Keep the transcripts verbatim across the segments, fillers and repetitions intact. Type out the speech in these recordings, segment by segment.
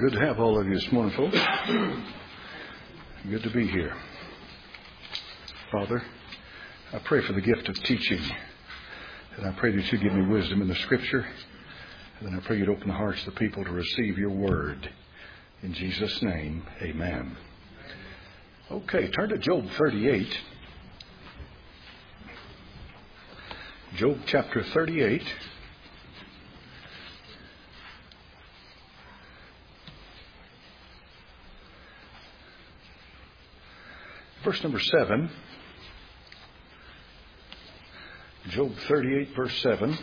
Good to have all of you this morning, folks. Good to be here. Father, I pray for the gift of teaching. And I pray that you give me wisdom in the Scripture. And then I pray you'd open the hearts of the people to receive your word. In Jesus' name, amen. Okay, turn to Job thirty-eight. Job chapter thirty-eight. Verse number seven. Job thirty-eight, verse seven.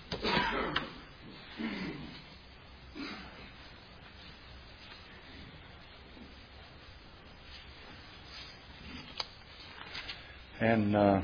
And uh,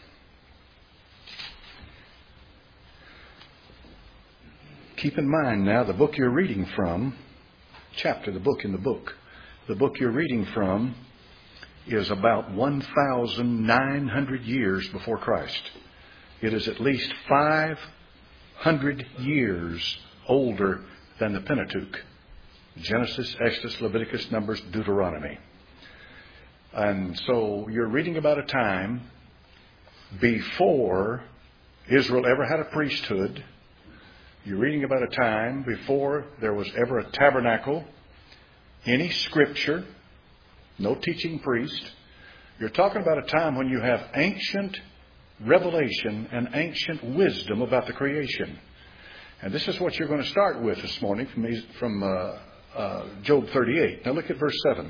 keep in mind now the book you're reading from, chapter, the book in the book, the book you're reading from is about one thousand nine hundred years before Christ. It is at least five hundred years older than the Pentateuch. Genesis, Exodus, Leviticus, Numbers, Deuteronomy. And so you're reading about a time before Israel ever had a priesthood. You're reading about a time before there was ever a tabernacle, any scripture, no teaching priest. You're talking about a time when you have ancient revelation and ancient wisdom about the creation. And this is what you're going to start with this morning from, from uh, uh, Job thirty-eight. Now look at verse seven.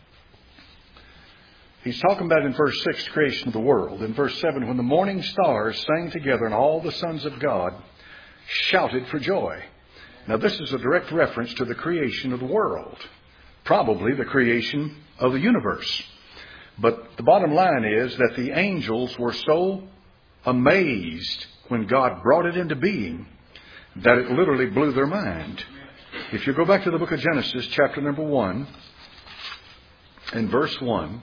He's talking about in verse six, the creation of the world. In verse seven, when the morning stars sang together and all the sons of God shouted for joy. Now this is a direct reference to the creation of the world. Probably the creation of the universe. But the bottom line is that the angels were so amazed when God brought it into being that it literally blew their mind. If you go back to the book of Genesis, chapter number one, and verse one,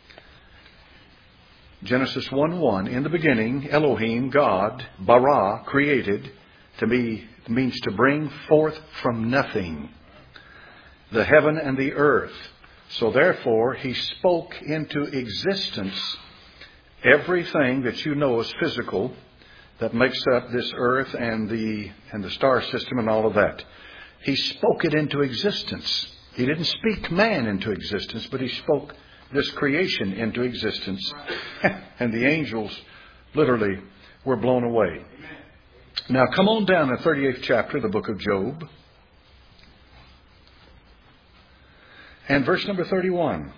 Genesis one one, in the beginning, Elohim, God, bara, created, to be means to bring forth from nothing the heaven and the earth. So therefore, he spoke into existence everything that you know is physical that makes up this earth and the and the star system and all of that. He spoke it into existence. He didn't speak man into existence, but he spoke this creation into existence. And the angels literally were blown away. Now come on down to the thirty-eighth chapter of the book of Job. And verse number thirty-one.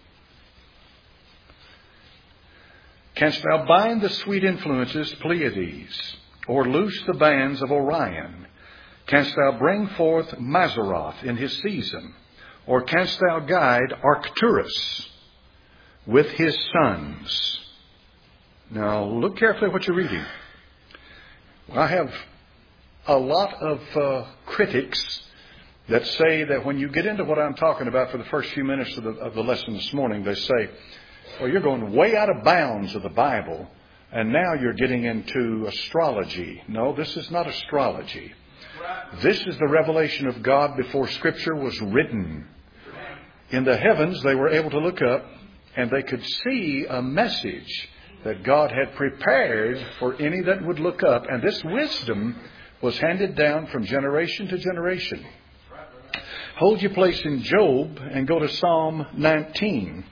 Canst thou bind the sweet influences Pleiades, or loose the bands of Orion? Canst thou bring forth Mazzaroth in his season? Or canst thou guide Arcturus with his sons? Now look carefully at what you're reading. I have a lot of uh, critics that say that when you get into what I'm talking about for the first few minutes of the, of the lesson this morning, they say, well, you're going way out of bounds of the Bible, and now you're getting into astrology. No, this is not astrology. This is the revelation of God before Scripture was written. In the heavens, they were able to look up, and they could see a message that God had prepared for any that would look up. And this wisdom was handed down from generation to generation. Hold your place in Job and go to Psalm nineteen.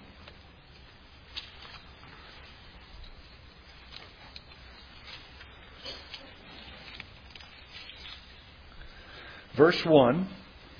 Verse one.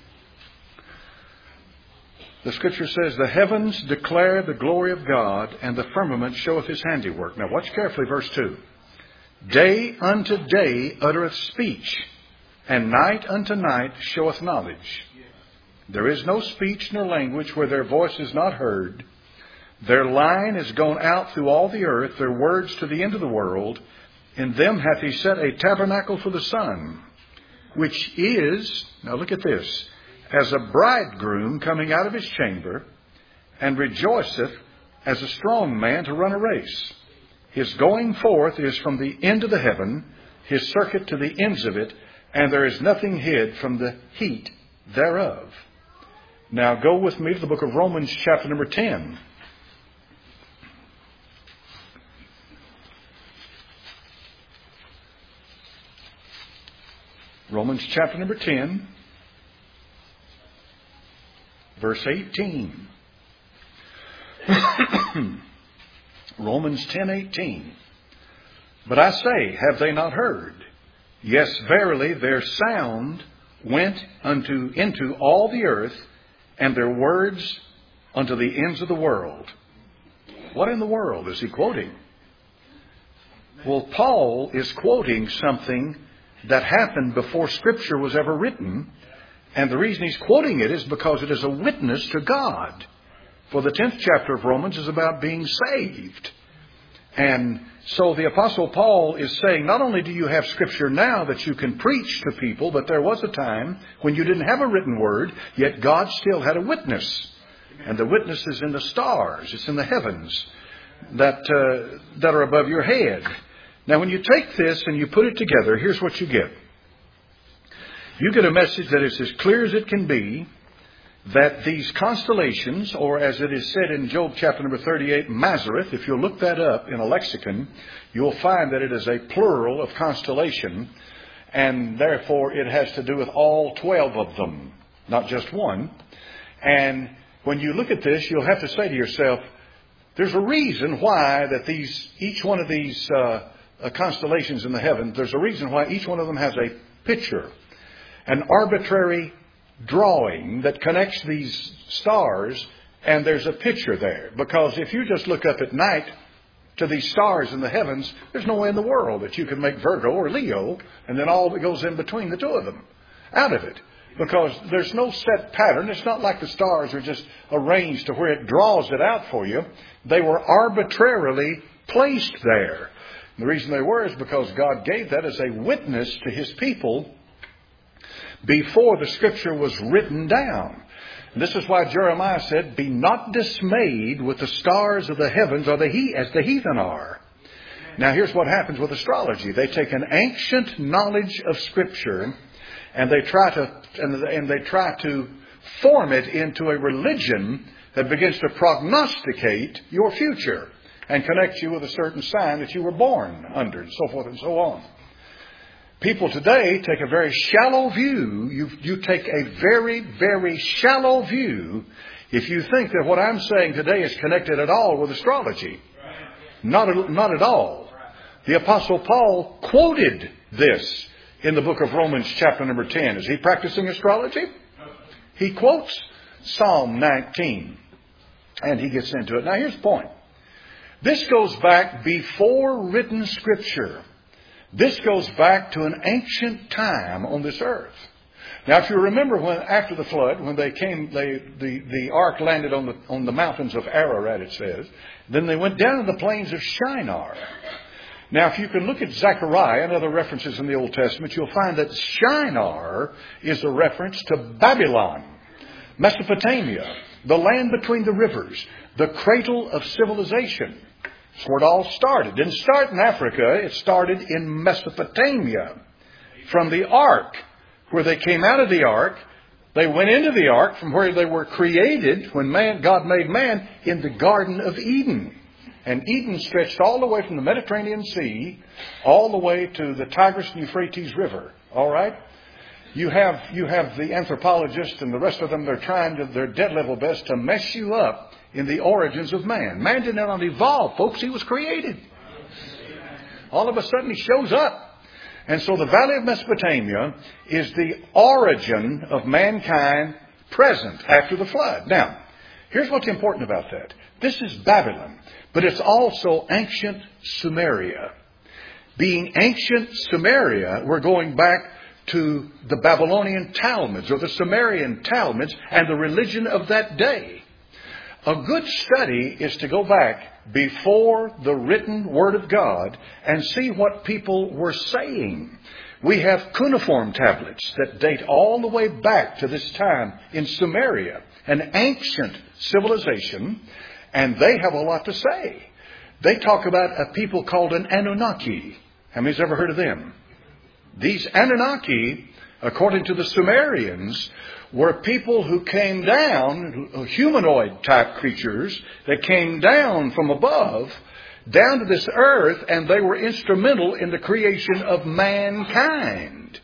The Scripture says, the heavens declare the glory of God, and the firmament showeth his handiwork. Now watch carefully, verse two. Day unto day uttereth speech, and night unto night showeth knowledge. There is no speech nor language where their voice is not heard. Their line is gone out through all the earth, their words to the end of the world. In them hath he set a tabernacle for the sun, which is, now look at this, as a bridegroom coming out of his chamber, and rejoiceth as a strong man to run a race. His going forth is from the end of the heaven, his circuit to the ends of it, and there is nothing hid from the heat thereof. Now go with me to the book of Romans chapter number ten. Romans chapter number ten, verse eighteen. Romans ten eighteen. But I say, have they not heard? Yes, verily, their sound went unto into all the earth, and their words unto the ends of the world. What in the world is he quoting? Well, Paul is quoting something that happened before Scripture was ever written. And the reason he's quoting it is because it is a witness to God. For the tenth chapter of Romans is about being saved. And so the Apostle Paul is saying, not only do you have Scripture now that you can preach to people, but there was a time when you didn't have a written word, yet God still had a witness. And the witness is in the stars. It's in the heavens that, uh, that are above your head. Now, when you take this and you put it together, here's what you get. You get a message that is as clear as it can be, that these constellations, or as it is said in Job chapter number thirty-eight, Mazareth, if you look that up in a lexicon, you'll find that it is a plural of constellation, and therefore it has to do with all twelve of them, not just one. And when you look at this, you'll have to say to yourself, there's a reason why that these, each one of these uh, uh, constellations in the heavens, there's a reason why each one of them has a picture, an arbitrary drawing that connects these stars, and there's a picture there. Because if you just look up at night to these stars in the heavens, there's no way in the world that you can make Virgo or Leo and then all that goes in between the two of them out of it. Because there's no set pattern. It's not like the stars are just arranged to where it draws it out for you. They were arbitrarily placed there. And the reason they were is because God gave that as a witness to His people before the Scripture was written down. And this is why Jeremiah said, be not dismayed with the stars of the heavens or the he as the heathen are. Now here's what happens with astrology. They take an ancient knowledge of Scripture and they try to and, and they try to form it into a religion that begins to prognosticate your future and connect you with a certain sign that you were born under, and so forth and so on. People today take a very shallow view. You, you take a very, very shallow view if you think that what I'm saying today is connected at all with astrology. Not, not at all. The Apostle Paul quoted this in the book of Romans chapter number ten. Is he practicing astrology? He quotes Psalm nineteen. And he gets into it. Now here's the point. This goes back before written Scripture. This goes back to an ancient time on this earth. Now, if you remember when after the flood, when they came, they, the, the ark landed on the, on the mountains of Ararat, it says. Then they went down to the plains of Shinar. Now, if you can look at Zechariah and other references in the Old Testament, you'll find that Shinar is a reference to Babylon, Mesopotamia, the land between the rivers, the cradle of civilization. That's where it all started. It didn't start in Africa. It started in Mesopotamia. From the ark, where they came out of the ark, they went into the ark from where they were created when man, God made man in the Garden of Eden. And Eden stretched all the way from the Mediterranean Sea all the way to the Tigris and Euphrates River. All right? You have, you have the anthropologists and the rest of them, they're trying to their dead level best to mess you up in the origins of man. Man did not evolve, folks. He was created. All of a sudden he shows up. And so the Valley of Mesopotamia is the origin of mankind present after the flood. Now, here's what's important about that. This is Babylon, but it's also ancient Sumeria. Being ancient Sumeria, we're going back to the Babylonian Talmuds or the Sumerian Talmuds and the religion of that day. A good study is to go back before the written Word of God and see what people were saying. We have cuneiform tablets that date all the way back to this time in Sumeria, an ancient civilization, and they have a lot to say. They talk about a people called an Anunnaki. How many's ever heard of them? These Anunnaki according to the Sumerians, were people who came down, humanoid type creatures that came down from above, down to this earth, and they were instrumental in the creation of mankind.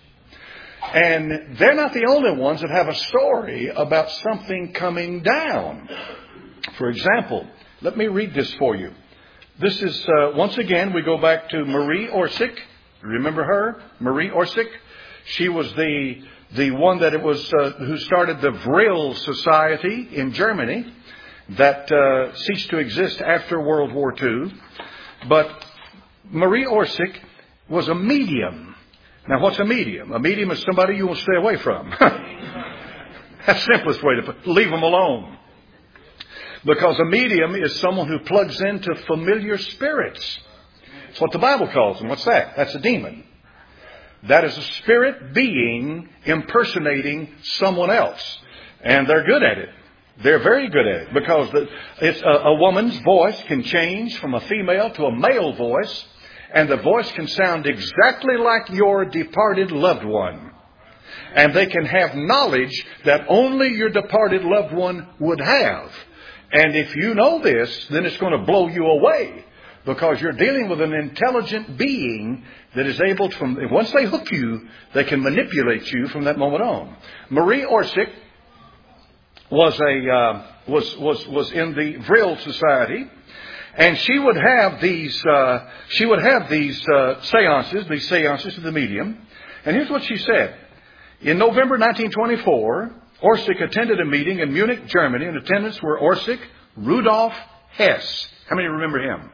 And they're not the only ones that have a story about something coming down. For example, let me read this for you. This is, uh, once again, we go back to Marie Orsic. Remember her? Marie Orsic? She was the the one that it was uh, who started the Vril Society in Germany that uh, ceased to exist after World War Two. But Marie Orsic was a medium. Now, what's a medium? A medium is somebody you will stay away from. That's the simplest way to put it. Leave them alone. Because a medium is someone who plugs into familiar spirits. That's what the Bible calls them. What's that? That's a demon. That is a spirit being impersonating someone else. And they're good at it. They're very good at it. Because the, it's a, a woman's voice can change from a female to a male voice. And the voice can sound exactly like your departed loved one. And they can have knowledge that only your departed loved one would have. And if you know this, then it's going to blow you away. Because you're dealing with an intelligent being that is able to, from, once they hook you, they can manipulate you from that moment on. Marie Orsic was a uh, was was was in the Vril Society, and she would have these uh, she would have these uh, seances, these seances to the medium. And here's what she said: in November nineteen twenty-four, Orsic attended a meeting in Munich, Germany. In attendance were Orsic, Rudolf Hess. How many remember him?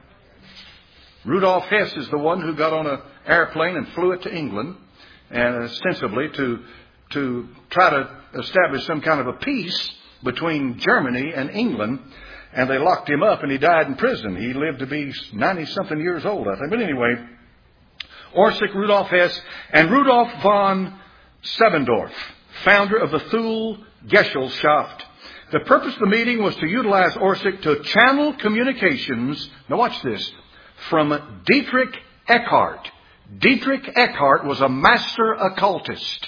Rudolf Hess is the one who got on an airplane and flew it to England, and ostensibly to to try to establish some kind of a peace between Germany and England. And they locked him up, and he died in prison. He lived to be ninety-something years old, I think. But anyway, Orsic, Rudolf Hess, and Rudolf von Sebendorf, founder of the Thule Gesellschaft. The purpose of the meeting was to utilize Orsic to channel communications. Now watch this. From Dietrich Eckhart. Dietrich Eckhart was a master occultist.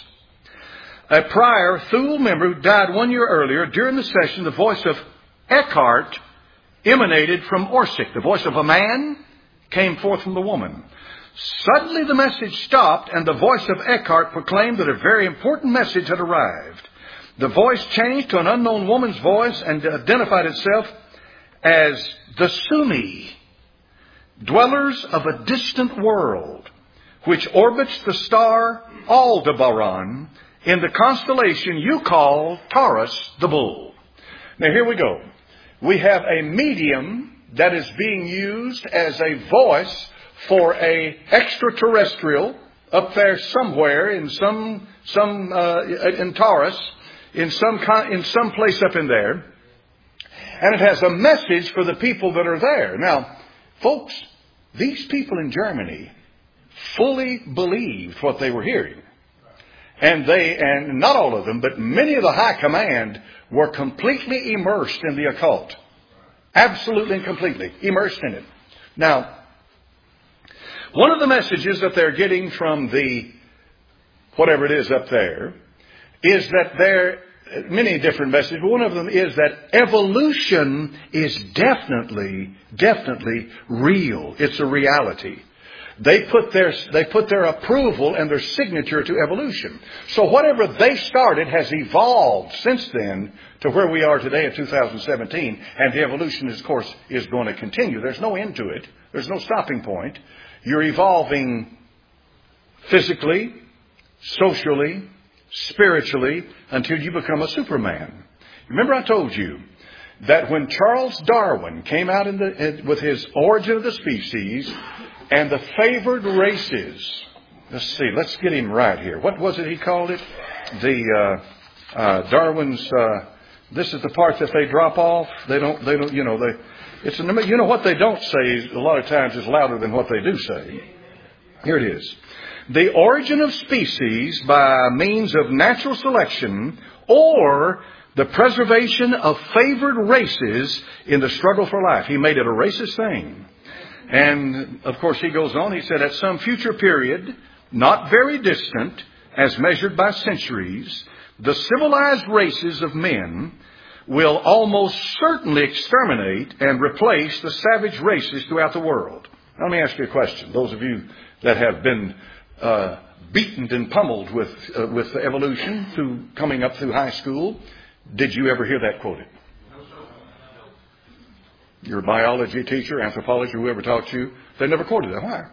A prior Thule member who died one year earlier, during the session, the voice of Eckhart emanated from Orsic. The voice of a man came forth from the woman. Suddenly the message stopped, and the voice of Eckhart proclaimed that a very important message had arrived. The voice changed to an unknown woman's voice and identified itself as the Sumi, dwellers of a distant world, which orbits the star Aldebaran in the constellation you call Taurus the Bull. Now here we go. We have a medium that is being used as a voice for a extraterrestrial up there somewhere in some some uh, in Taurus, in some in some place up in there, and it has a message for the people that are there. Now, folks, these people in Germany fully believed what they were hearing. And they, and not all of them, but many of the high command were completely immersed in the occult. Absolutely and completely immersed in it. Now, one of the messages that they're getting from the, whatever it is up there, is that there, many different messages, but one of them is that evolution is definitely, definitely real. It's a reality. They put their, they put their approval and their signature to evolution. So whatever they started has evolved since then to where we are today in two thousand seventeen. And the evolution, of course, is going to continue. There's no end to it. There's no stopping point. You're evolving physically, socially, spiritually, until you become a Superman. Remember I told you that when Charles Darwin came out in the, with his Origin of the Species and the favored races, let's see, let's get him right here. What was it he called it? The uh, uh, Darwin's. Uh, this is the part that they drop off. They don't. They don't. You know. They. It's an, you know what they don't say a lot of times is louder than what they do say. Here it is. The origin of species by means of natural selection or the preservation of favored races in the struggle for life. He made it a racist thing. And, of course, he goes on. He said, at some future period, not very distant, as measured by centuries, the civilized races of men will almost certainly exterminate and replace the savage races throughout the world. Now, let me ask you a question. Those of you that have been uh, beaten and pummeled with uh, with evolution through coming up through high school, did you ever hear that quoted? Your biology teacher, anthropology, whoever taught you, they never quoted that. Why?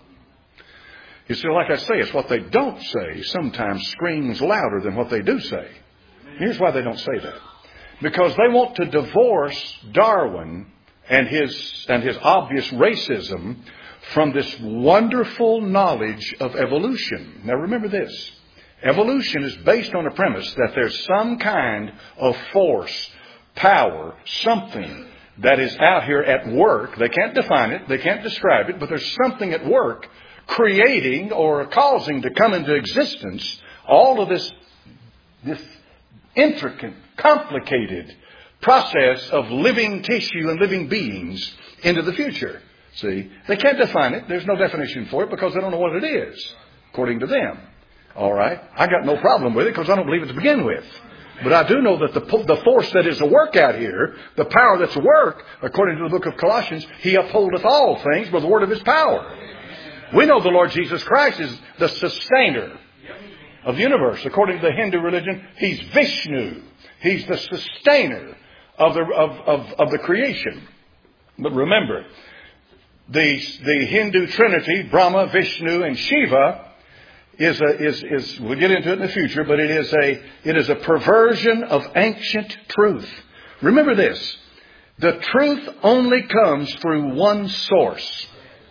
You see, like I say, it's what they don't say sometimes screams louder than what they do say. Here's why they don't say that. Because they want to divorce Darwin and his and his obvious racism from this wonderful knowledge of evolution. Now remember this. Evolution is based on a premise that there's some kind of force, power, something that is out here at work. They can't define it. They can't describe it. But there's something at work creating or causing to come into existence all of this, this intricate, complicated process of living tissue and living beings into the future. See, they can't define it. There's no definition for it because they don't know what it is, according to them. All right? I got no problem with it because I don't believe it to begin with. But I do know that the, the force that is at work out here, the power that's at work, according to the book of Colossians, He upholdeth all things by the word of His power. We know the Lord Jesus Christ is the sustainer of the universe. According to the Hindu religion, He's Vishnu. He's the sustainer of the, of, of, of the creation. But remember, the, the Hindu Trinity, Brahma, Vishnu, and Shiva, is a, is, is, we'll get into it in the future, but it is a, it is a perversion of ancient truth. Remember this. The truth only comes through one source.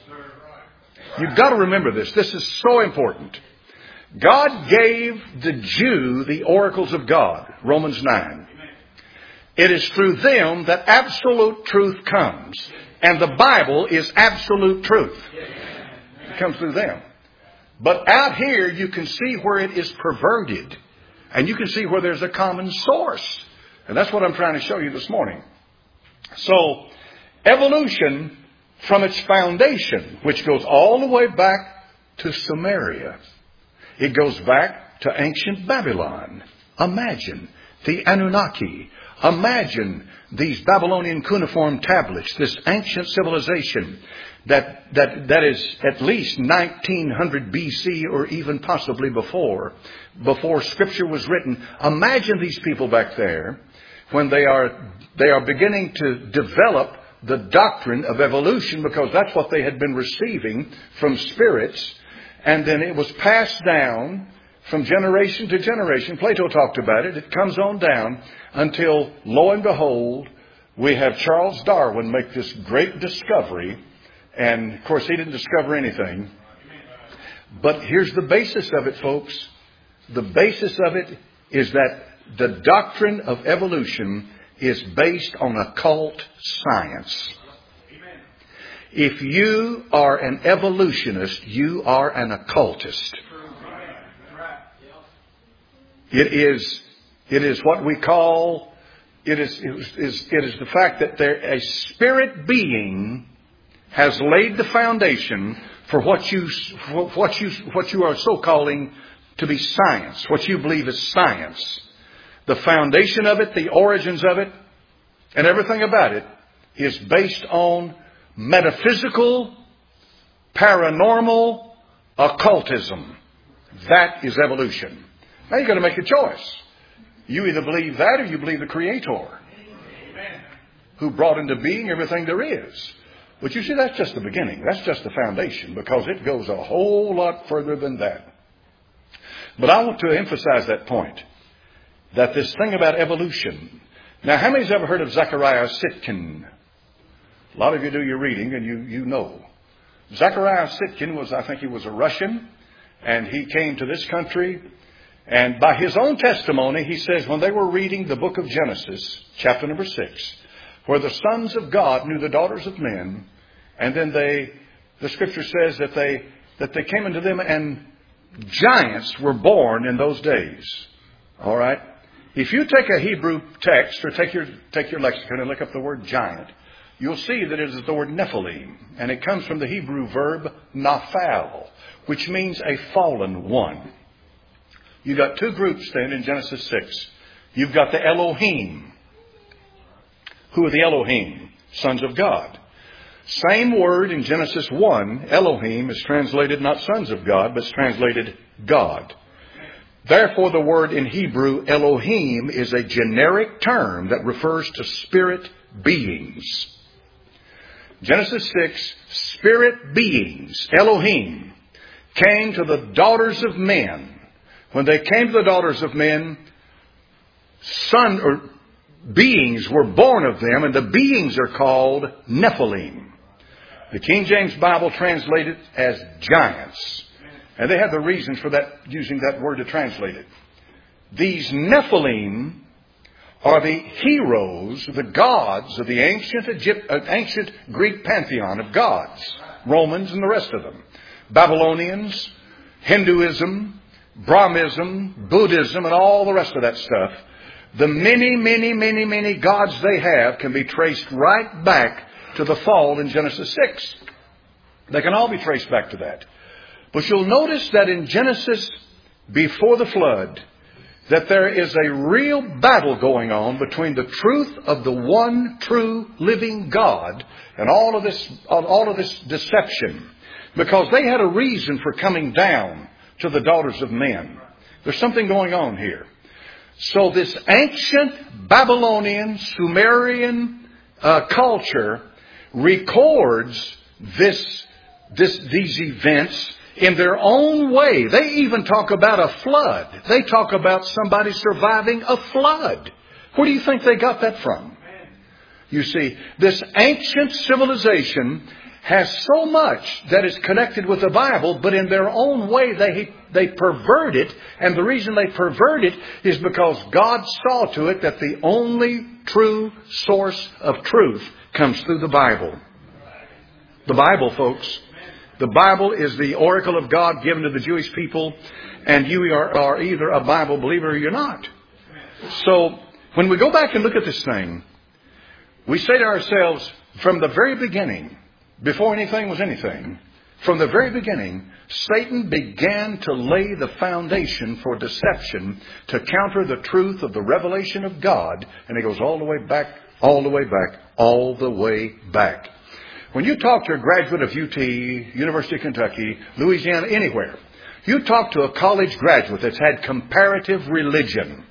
You've got to remember this. This is so important. God gave the Jew the oracles of God, Romans nine. It is through them that absolute truth comes. And the Bible is absolute truth. It comes through them. But out here you can see where it is perverted. And you can see where there's a common source. And that's what I'm trying to show you this morning. So, evolution from its foundation, which goes all the way back to Samaria. It goes back to ancient Babylon. Imagine the Anunnaki. Imagine these Babylonian cuneiform tablets, this ancient civilization that, that, that is at least nineteen hundred B C or even possibly before, before Scripture was written. Imagine these people back there when they are, they are beginning to develop the doctrine of evolution, because that's what they had been receiving from spirits. And then it was passed down from generation to generation. Plato talked about it. It comes on down until, lo and behold, we have Charles Darwin make this great discovery. And, of course, he didn't discover anything. But here's the basis of it, folks. The basis of it is that the doctrine of evolution is based on occult science. If you are an evolutionist, you are an occultist. It is, it is what we call, it is, it is, it is the fact that there, a spirit being has laid the foundation for what you, for what you, what you are so calling to be science, what you believe is science. The foundation of it, the origins of it, and everything about it is based on metaphysical, paranormal occultism. That is evolution. Now you've got to make a choice. You either believe that or you believe the Creator, who brought into being everything there is. But you see, that's just the beginning. That's just the foundation, because it goes a whole lot further than that. But I want to emphasize that point, that this thing about evolution. Now, how many's ever heard of Zecharia Sitchin? A lot of you do your reading, and you, you know. Zecharia Sitchin was, I think he was a Russian, and he came to this country. And by his own testimony, he says when they were reading the book of Genesis, chapter number six, where the sons of God knew the daughters of men, and then they, the scripture says that they, that they came into them and giants were born in those days. All right? If you take a Hebrew text or take your, take your lexicon and look up the word giant, you'll see that it is the word Nephilim. And it comes from the Hebrew verb naphal, which means a fallen one. You got two groups then in Genesis six. You've got the Elohim. Who are the Elohim? Sons of God. Same word in Genesis one, Elohim, is translated not sons of God, but it's translated God. Therefore, the word in Hebrew, Elohim, is a generic term that refers to spirit beings. Genesis six, spirit beings, Elohim, came to the daughters of men. When they came to the daughters of men, son or beings were born of them, and the beings are called Nephilim. The King James Bible translated as giants. And they have the reasons for that, using that word to translate it. These Nephilim are the heroes, the gods of the ancient Egypt, uh, ancient Greek pantheon of gods. Romans and the rest of them. Babylonians, Hinduism, Brahmism, Buddhism, and all the rest of that stuff. The many, many, many, many gods they have can be traced right back to the fall in Genesis six. They can all be traced back to that. But you'll notice that in Genesis, before the flood, that there is a real battle going on between the truth of the one true living God and all of this, all of this deception. Because they had a reason for coming down to the daughters of men. There's something going on here. So this ancient Babylonian, Sumerian uh, culture records this, this, these events in their own way. They even talk about a flood. They talk about somebody surviving a flood. Where do you think they got that from? You see, this ancient civilization has so much that is connected with the Bible, but in their own way they, they pervert it. And the reason they pervert it is because God saw to it that the only true source of truth comes through the Bible. The Bible, folks. The Bible is the oracle of God given to the Jewish people, and you are, are either a Bible believer or you're not. So when we go back and look at this thing, we say to ourselves, from the very beginning, before anything was anything, from the very beginning, Satan began to lay the foundation for deception to counter the truth of the revelation of God. And it goes all the way back, all the way back, all the way back. When you talk to a graduate of U T, University of Kentucky, Louisiana, anywhere, you talk to a college graduate that's had comparative religion.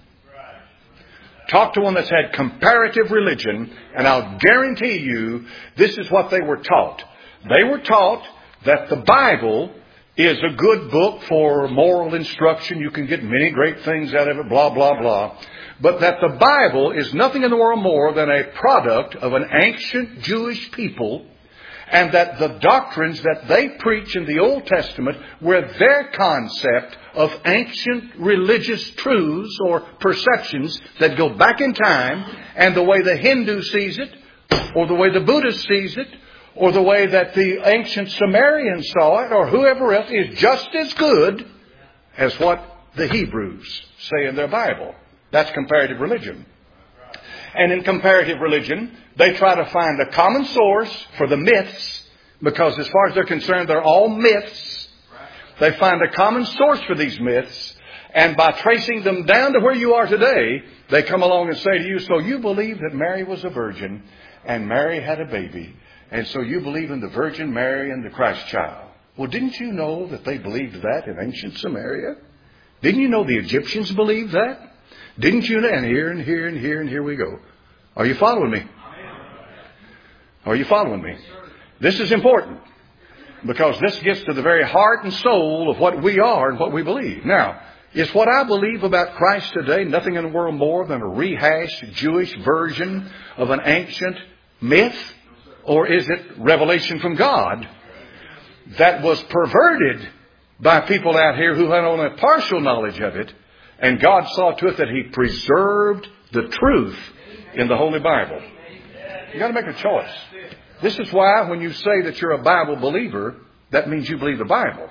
Talk to one that's had comparative religion, and I'll guarantee you this is what they were taught. They were taught that the Bible is a good book for moral instruction. You can get many great things out of it, blah, blah, blah. But that the Bible is nothing in the world more than a product of an ancient Jewish people, and that the doctrines that they preach in the Old Testament were their concept of ancient religious truths or perceptions that go back in time, and the way the Hindu sees it, or the way the Buddhist sees it, or the way that the ancient Sumerians saw it, or whoever else, is just as good as what the Hebrews say in their Bible. That's comparative religion. And in comparative religion, they try to find a common source for the myths, because as far as they're concerned, they're all myths. They find a common source for these myths, and by tracing them down to where you are today, they come along and say to you, so you believe that Mary was a virgin, and Mary had a baby, and so you believe in the Virgin Mary and the Christ child. Well, didn't you know that they believed that in ancient Samaria? Didn't you know the Egyptians believed that? Didn't you know? And here and here and here and here we go. Are you following me? Are you following me? This is important, because this gets to the very heart and soul of what we are and what we believe. Now, is what I believe about Christ today nothing in the world more than a rehashed Jewish version of an ancient myth? Or is it revelation from God that was perverted by people out here who had only a partial knowledge of it, and God saw to it that He preserved the truth in the Holy Bible? You've got to make a choice. This is why when you say that you're a Bible believer, that means you believe the Bible.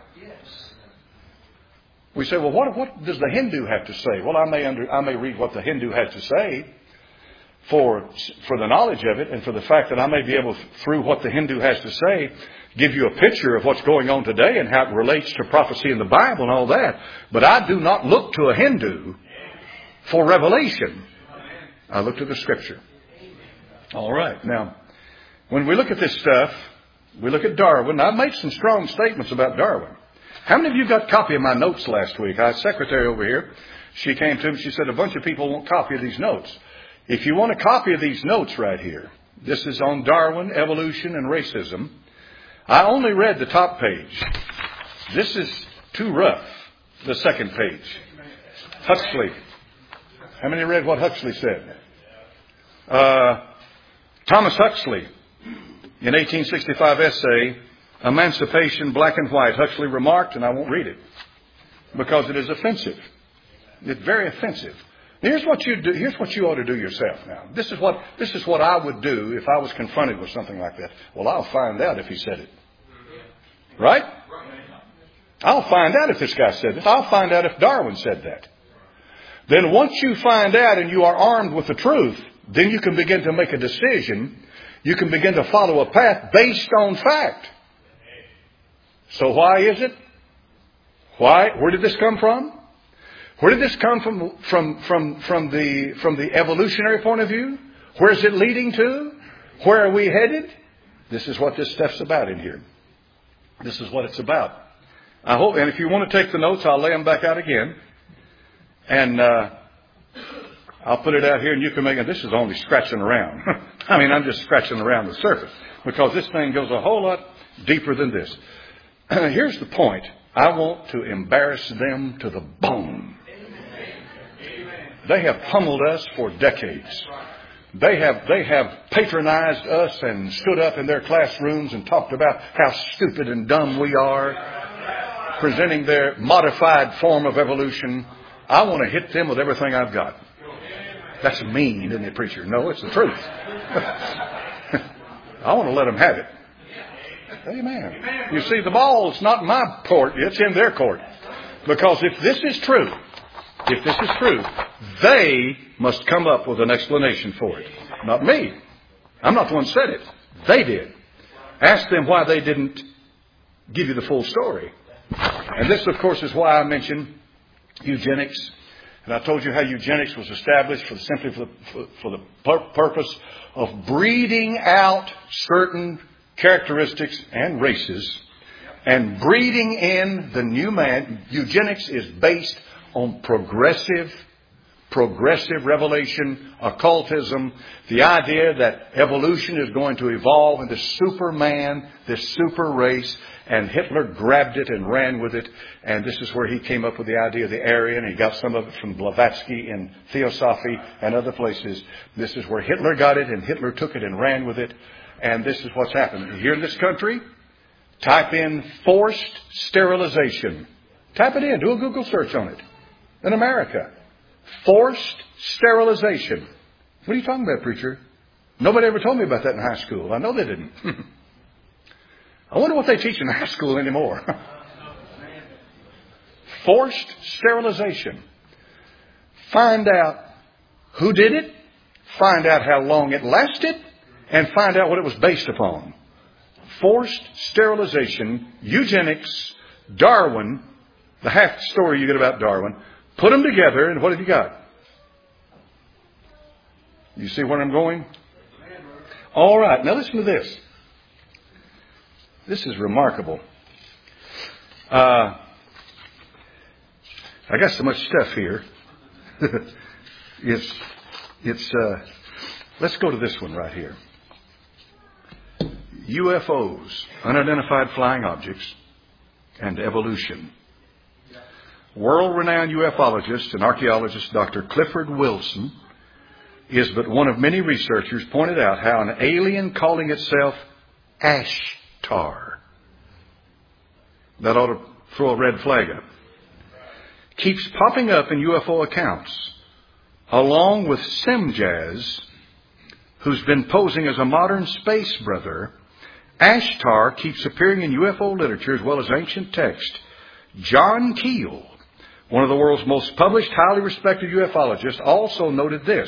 We say, well, what, what does the Hindu have to say? Well, I may, under, I may read what the Hindu has to say. for, for the knowledge of it and for the fact that I may be able, through what the Hindu has to say, give you a picture of what's going on today and how it relates to prophecy in the Bible and all that. But I do not look to a Hindu for revelation. I look to the Scripture. All right. Now, when we look at this stuff, we look at Darwin. I made some strong statements about Darwin. How many of you got a copy of my notes last week? Our secretary over here, she came to me. She said, a bunch of people want a copy of these notes. If you want a copy of these notes right here, this is on Darwin, evolution, and racism. I only read the top page. This is too rough, the second page. Huxley. How many read what Huxley said? Uh, Thomas Huxley, in eighteen sixty-five essay, Emancipation, Black and White, Huxley remarked, and I won't read it, because it is offensive. It's very offensive. Here's what you do. Here's what you ought to do yourself now. This is what, this is what I would do if I was confronted with something like that. Well, I'll find out if he said it. Right? I'll find out if this guy said this. I'll find out if Darwin said that. Then once you find out and you are armed with the truth, then you can begin to make a decision. You can begin to follow a path based on fact. So why is it? Why? Where did this come from? Where did this come from? From from from the from the evolutionary point of view? Where is it leading to? Where are we headed? This is what this stuff's about in here. This is what it's about. I hope, and if you want to take the notes, I'll lay them back out again, and uh, I'll put it out here, and you can make it. This is only scratching around. I mean, I'm just scratching around the surface because this thing goes a whole lot deeper than this. Here's the point. I want to embarrass them to the bone. They have pummeled us for decades. They have, they have patronized us and stood up in their classrooms and talked about how stupid and dumb we are, presenting their modified form of evolution. I want to hit them with everything I've got. That's mean, isn't it, preacher? No, it's the truth. I want to let them have it. Amen. You see, the ball's not in my court. It's in their court. Because if this is true, if this is true, they must come up with an explanation for it. Not me. I'm not the one who said it. They did. Ask them why they didn't give you the full story. And this, of course, is why I mentioned eugenics. And I told you how eugenics was established for simply for the, for, for the pur- purpose of breeding out certain characteristics and races and breeding in the new man. Eugenics is based on progressive, progressive revelation, occultism, the idea that evolution is going to evolve into Superman, this super race, and Hitler grabbed it and ran with it, and this is where he came up with the idea of the Aryan. He got some of it from Blavatsky in Theosophy and other places. This is where Hitler got it, and Hitler took it and ran with it. And this is what's happened. Here in this country, type in forced sterilization. Type it in. Do a Google search on it. In America. Forced sterilization. What are you talking about, preacher? Nobody ever told me about that in high school. I know they didn't. I wonder what they teach in high school anymore. Forced sterilization. Find out who did it. Find out how long it lasted. And find out what it was based upon. Forced sterilization, eugenics, Darwin, the half story you get about Darwin. Put them together, and what have you got? You see where I'm going? All right, now listen to this. This is remarkable. Uh, I got so much stuff here. it's, it's. Uh, let's go to this one right here. U F Os, unidentified flying objects, and evolution. World-renowned ufologist and archaeologist Doctor Clifford Wilson is but one of many researchers pointed out how an alien calling itself Ashtar, that ought to throw a red flag up, keeps popping up in U F O accounts, along with Semjaz, who's been posing as a modern space brother. Ashtar keeps appearing in U F O literature as well as ancient text. John Keel, one of the world's most published, highly respected ufologists, also noted this.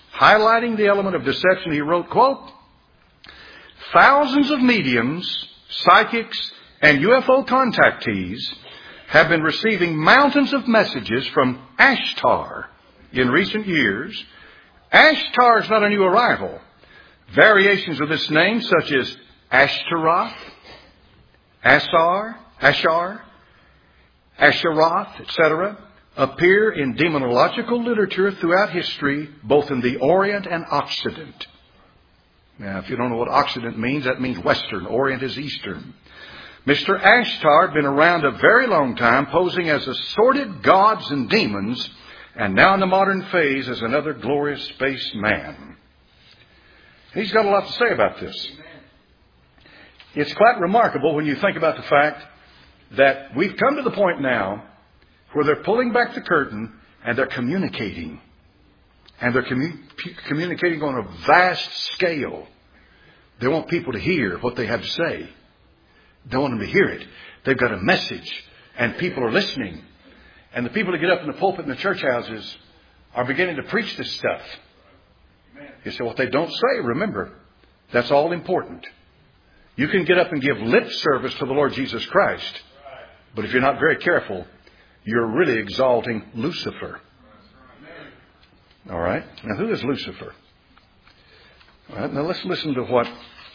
highlighting the element of deception, he wrote, quote, thousands of mediums, psychics, and U F O contactees have been receiving mountains of messages from Ashtar in recent years. Ashtar is not a new arrival. Variations of this name, such as Ashtaroth, Asar, Ashar, Asheroth, et cetera, appear in demonological literature throughout history, both in the Orient and Occident. Now, if you don't know what Occident means, that means Western. Orient is Eastern. Mister Ashtar had been around a very long time, posing as assorted gods and demons, and now in the modern phase as another glorious space man. He's got a lot to say about this. It's quite remarkable when you think about the fact that we've come to the point now where they're pulling back the curtain and they're communicating. And they're commu- communicating on a vast scale. They want people to hear what they have to say. They want them to hear it. They've got a message and people are listening. And the people that get up in the pulpit in the church houses are beginning to preach this stuff. You say, what they don't say, remember, that's all important. You can get up and give lip service to the Lord Jesus Christ. But if you're not very careful, you're really exalting Lucifer. All right? Now, who is Lucifer? All right, now let's listen to what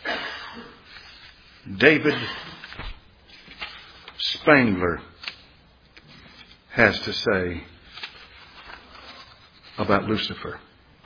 David Spangler has to say about Lucifer.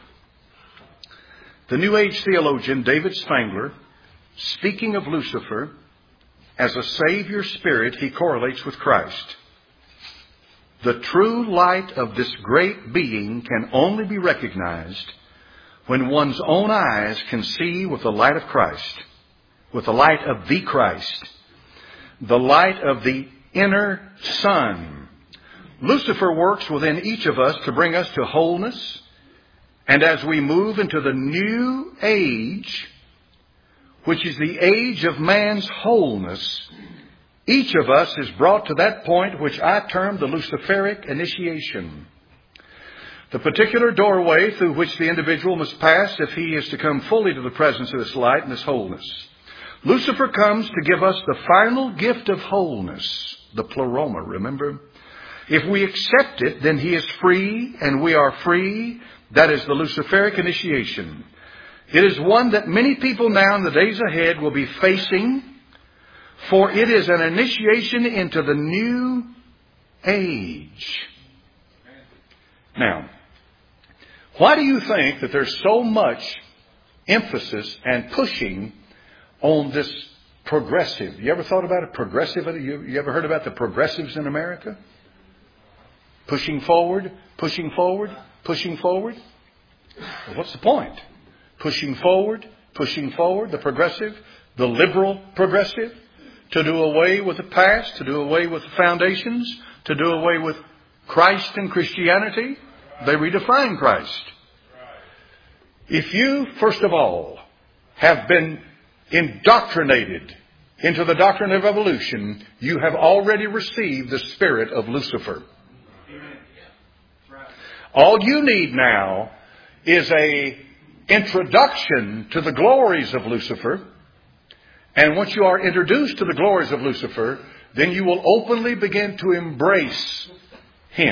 The New Age theologian David Spangler, speaking of Lucifer as a Savior spirit, he correlates with Christ. The true light of this great being can only be recognized when one's own eyes can see with the light of Christ, with the light of the Christ, the light of the inner sun. Lucifer works within each of us to bring us to wholeness. And as we move into the new age, which is the age of man's wholeness, each of us is brought to that point which I term the Luciferic initiation. The particular doorway through which the individual must pass if he is to come fully to the presence of this light and this wholeness. Lucifer comes to give us the final gift of wholeness, the pleroma, remember? If we accept it, then he is free and we are free. That is the Luciferic initiation. It is one that many people now in the days ahead will be facing, for it is an initiation into the new age. Now, why do you think that there's so much emphasis and pushing on this progressive? You ever thought about it? Progressive? You, you ever heard about the progressives in America? Pushing forward, pushing forward, pushing forward. Well, what's the point? Pushing forward, pushing forward, the progressive, the liberal progressive, to do away with the past, to do away with the foundations, to do away with Christ and Christianity. They redefine Christ. If you, first of all, have been indoctrinated into the doctrine of evolution, you have already received the spirit of Lucifer. All you need now is a introduction to the glories of Lucifer. And once you are introduced to the glories of Lucifer, then you will openly begin to embrace him.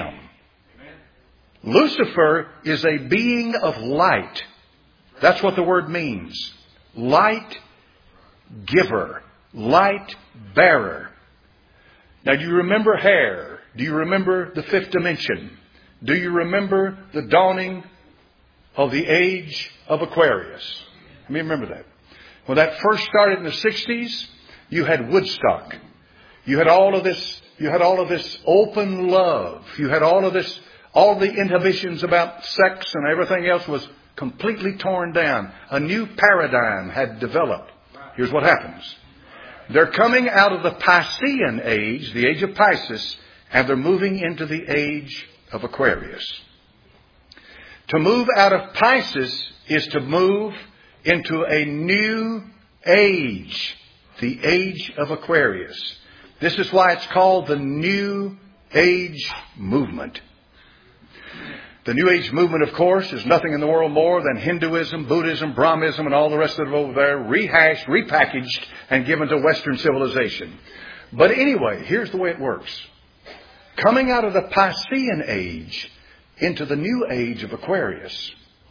Lucifer is a being of light. That's what the word means. Light giver. Light bearer. Now, do you remember hair? Do you remember the fifth dimension? Do you remember the dawning of the age of Aquarius? Let me remember that. When that first started in the sixties, you had Woodstock. You had all of this, you had all of this open love. You had all of this, all the inhibitions about sex and everything else was completely torn down. A new paradigm had developed. Here's what happens. They're coming out of the Piscean age, the age of Pisces, and they're moving into the age of Aquarius. To move out of Pisces is to move into a new age, the age of Aquarius. This is why it's called the New Age movement. The New Age movement, of course, is nothing in the world more than Hinduism, Buddhism, Brahmism, and all the rest of it over there, rehashed, repackaged, and given to Western civilization. But anyway, here's the way it works. Coming out of the Piscean age into the new age of Aquarius,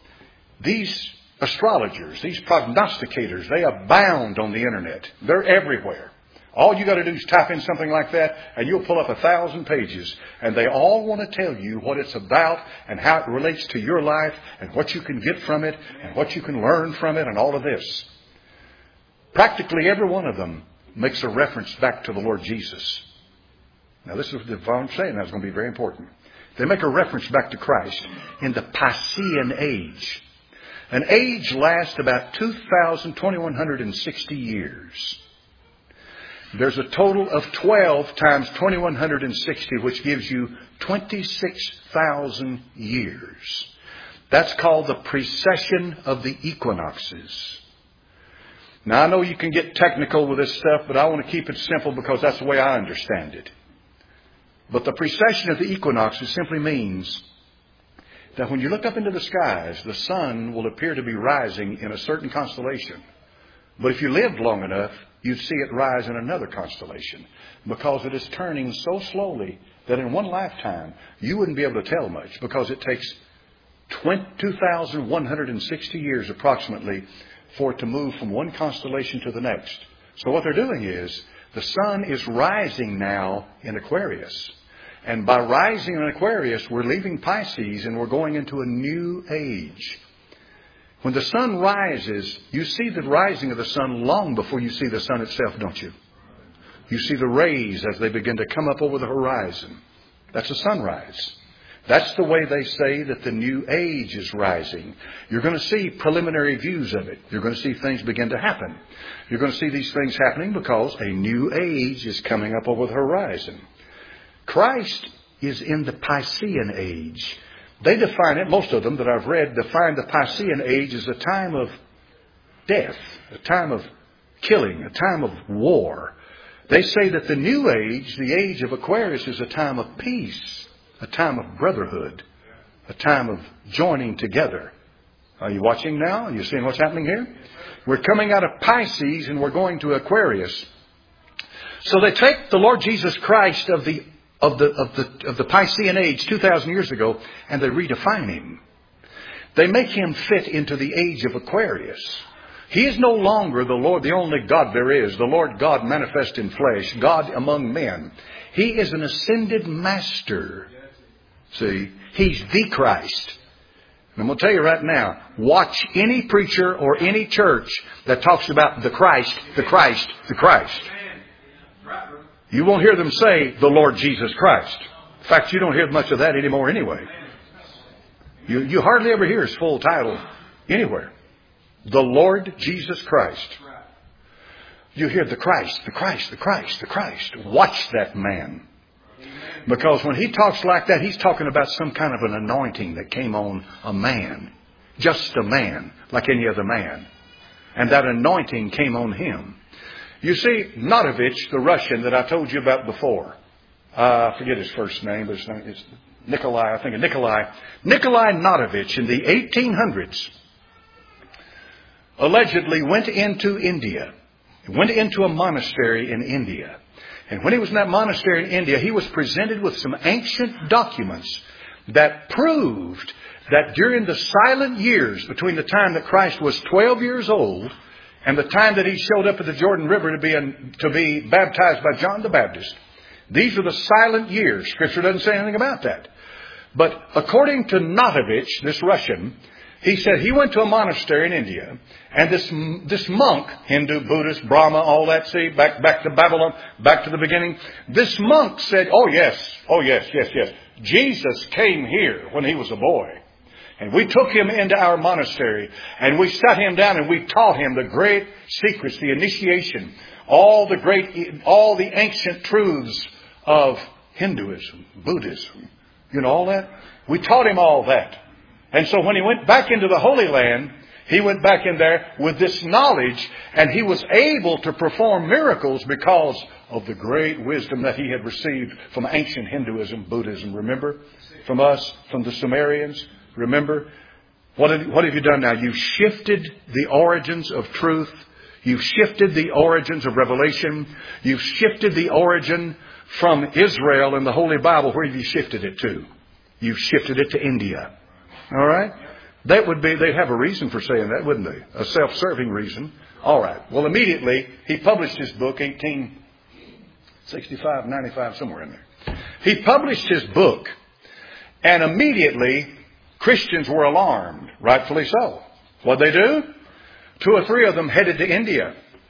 these astrologers, these prognosticators, they abound on the internet. They're everywhere. All you got to do is type in something like that and you'll pull up a thousand pages. And they all want to tell you what it's about and how it relates to your life and what you can get from it and what you can learn from it and all of this. Practically every one of them makes a reference back to the Lord Jesus. Now this is what I'm saying. That's going to be very important. They make a reference back to Christ in the Piscean age. An age lasts about two thousand, two thousand one hundred sixty years. There's a total of twelve times two thousand one hundred sixty, which gives you twenty-six thousand years. That's called the precession of the equinoxes. Now, I know you can get technical with this stuff, but I want to keep it simple because that's the way I understand it. But the precession of the equinoxes simply means that when you look up into the skies, the sun will appear to be rising in a certain constellation. But if you lived long enough, you'd see it rise in another constellation because it is turning so slowly that in one lifetime you wouldn't be able to tell much because it takes two thousand one hundred sixty years approximately for it to move from one constellation to the next. So what they're doing is the sun is rising now in Aquarius. And by rising in Aquarius, we're leaving Pisces and we're going into a new age. When the sun rises, you see the rising of the sun long before you see the sun itself, don't you? You see the rays as they begin to come up over the horizon. That's a sunrise. That's the way they say that the new age is rising. You're going to see preliminary views of it. You're going to see things begin to happen. You're going to see these things happening because a new age is coming up over the horizon. Christ is in the Piscean age. They define it, most of them that I've read, define the Piscean age as a time of death, a time of killing, a time of war. They say that the new age, the age of Aquarius, is a time of peace, a time of brotherhood, a time of joining together. Are you watching now? Are you seeing what's happening here? We're coming out of Pisces and we're going to Aquarius. So they take the Lord Jesus Christ of the Of the, of the, of the Piscean age two thousand years ago, and they redefine him. They make him fit into the age of Aquarius. He is no longer the Lord, the only God there is, the Lord God manifest in flesh, God among men. He is an ascended master. See, he's the Christ. And I'm going to tell you right now, watch any preacher or any church that talks about the Christ, the Christ, the Christ. You won't hear them say the Lord Jesus Christ. In fact, you don't hear much of that anymore anyway. You, you hardly ever hear his full title anywhere. The Lord Jesus Christ. You hear the Christ, the Christ, the Christ, the Christ. Watch that man. Because when he talks like that, he's talking about some kind of an anointing that came on a man. Just a man, like any other man. And that anointing came on him. You see, Notovich, the Russian that I told you about before, uh, I forget his first name, but it's Nikolai, I think of Nikolai. Nikolai Notovich in the eighteen hundreds allegedly went into India, went into a monastery in India. And when he was in that monastery in India, he was presented with some ancient documents that proved that during the silent years between the time that Christ was twelve years old and the time that he showed up at the Jordan River to be, an, to be baptized by John the Baptist, these are the silent years. Scripture doesn't say anything about that. But according to Notovich, this Russian, he said he went to a monastery in India, and this this monk, Hindu, Buddhist, Brahma, all that, see, back, back to Babylon, back to the beginning. This monk said, oh yes, oh yes, yes, yes. Jesus came here when he was a boy. And we took him into our monastery and we sat him down and we taught him the great secrets, the initiation, all the great, all the ancient truths of Hinduism, Buddhism, you know, all that. We taught him all that. And so when he went back into the Holy Land, he went back in there with this knowledge and he was able to perform miracles because of the great wisdom that he had received from ancient Hinduism, Buddhism, remember? from us, from the Sumerians. Remember? What have, what have you done now? You've shifted the origins of truth. You've shifted the origins of revelation. You've shifted the origin from Israel in the Holy Bible. Where have you shifted it to? You've shifted it to India. All right? That would be, they'd have a reason for saying that, wouldn't they? A self-serving reason. All right. Well, immediately, he published his book, eighteen sixty-five, ninety-five, somewhere in there. He published his book, and immediately, Christians were alarmed, rightfully so. What'd they do? Two or three of them headed to India.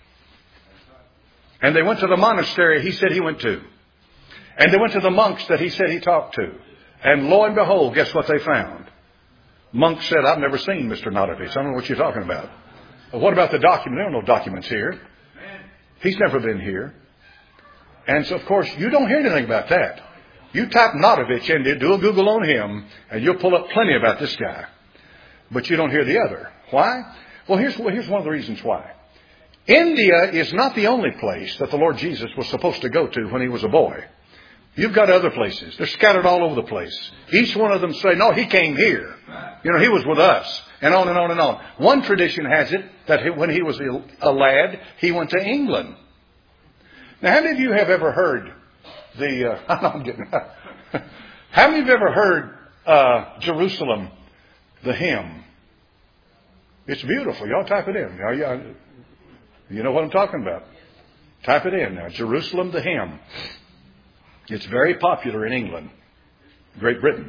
And they went to the monastery he said he went to. And they went to the monks that he said he talked to. And lo and behold, guess what they found? Monks said, I've never seen Mister Notovich. I don't know what you're talking about. Well, what about the document? There are no documents here. He's never been here. And so, of course, you don't hear anything about that. You type Notovich in there, do a Google on him, and you'll pull up plenty about this guy. But you don't hear the other. Why? Well, here's, well, here's one of the reasons why. India is not the only place that the Lord Jesus was supposed to go to when he was a boy. You've got other places. They're scattered all over the place. Each one of them say, no, he came here. You know, he was with us. And on and on and on. One tradition has it that when he was a lad, he went to England. Now, how many of you have ever heard the... Uh, I'm getting... How many of you have ever heard uh, Jerusalem, the hymn? It's beautiful. Y'all type it in. Y'all, you know what I'm talking about. Type it in now. Jerusalem, the hymn. It's very popular in England, Great Britain.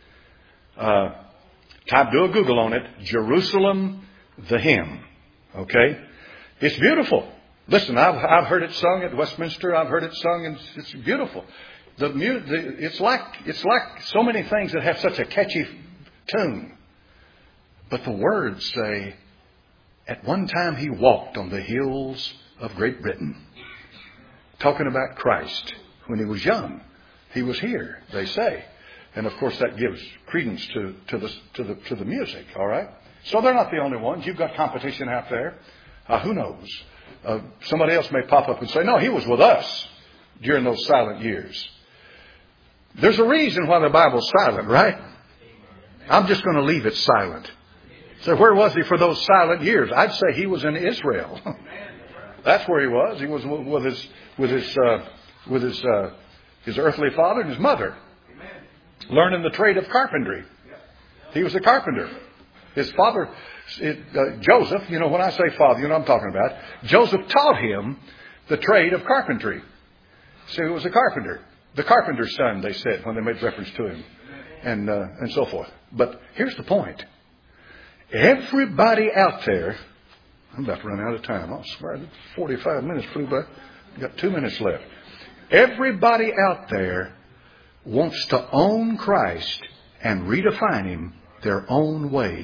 Uh, type, do a Google on it. Jerusalem, the hymn. Okay? It's beautiful. Listen, I've, I've heard it sung at Westminster. I've heard it sung, and it's beautiful. The, the it's like it's like so many things that have such a catchy tune. But the words say, at one time he walked on the hills of Great Britain. Talking about Christ when he was young. He was here, they say. And of course that gives credence to, to, the, to, the, to the music, all right? So they're not the only ones. You've got competition out there. Uh, who knows? Uh, somebody else may pop up and say, no, he was with us during those silent years. There's a reason why the Bible's silent, right? I'm just going to leave it silent. So where was he for those silent years? I'd say he was in Israel. That's where he was. He was with his with his uh, with his uh, his earthly father and his mother, learning the trade of carpentry. He was a carpenter. His father, it, uh, Joseph, you know, when I say father, you know what I'm talking about. Joseph taught him the trade of carpentry. So he was a carpenter. The carpenter's son, they said, when they made reference to him. And, uh, and so forth. But here's the point. Everybody out there, I'm about to run out of time. I swear, forty-five minutes flew by. I've got two minutes left. Everybody out there wants to own Christ and redefine Him their own way.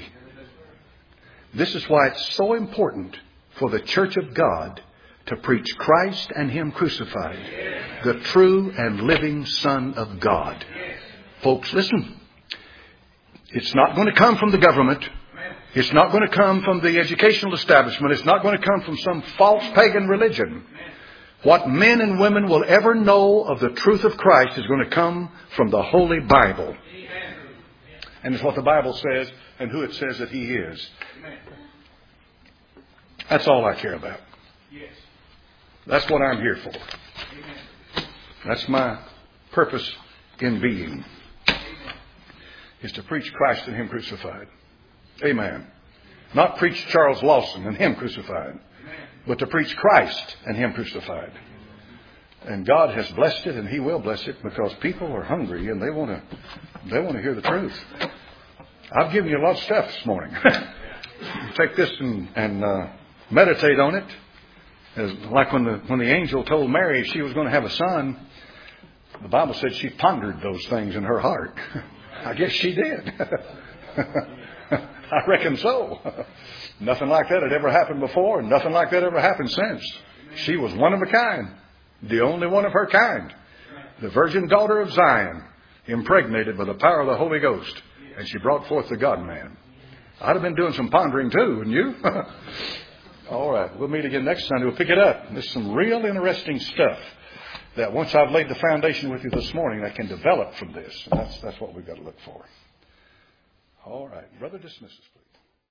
This is why it's so important for the church of God to preach Christ and Him crucified, the true and living Son of God. Folks, listen. It's not going to come from the government. It's not going to come from the educational establishment. It's not going to come from some false pagan religion. What men and women will ever know of the truth of Christ is going to come from the Holy Bible. And it's what the Bible says and who it says that He is. That's all I care about. That's what I'm here for. That's my purpose in being. Is to preach Christ and Him crucified. Amen. Not preach Charles Lawson and Him crucified, but to preach Christ and Him crucified. And God has blessed it, and He will bless it, because people are hungry and they want to they want to hear the truth. I've given you a lot of stuff this morning. Take this and, and uh, meditate on it. As, like when the when the angel told Mary she was going to have a son, the Bible said she pondered those things in her heart. I guess she did. I reckon so. Nothing like that had ever happened before, and nothing like that ever happened since. She was one of a kind, the only one of her kind. The virgin daughter of Zion, impregnated by the power of the Holy Ghost, and she brought forth the God-man. I'd have been doing some pondering too, wouldn't you? All right, we'll meet again next Sunday. We'll pick it up. There's some real interesting stuff that once I've laid the foundation with you this morning, that can develop from this. That's, that's what we've got to look for. All right. Brother, dismiss us, please.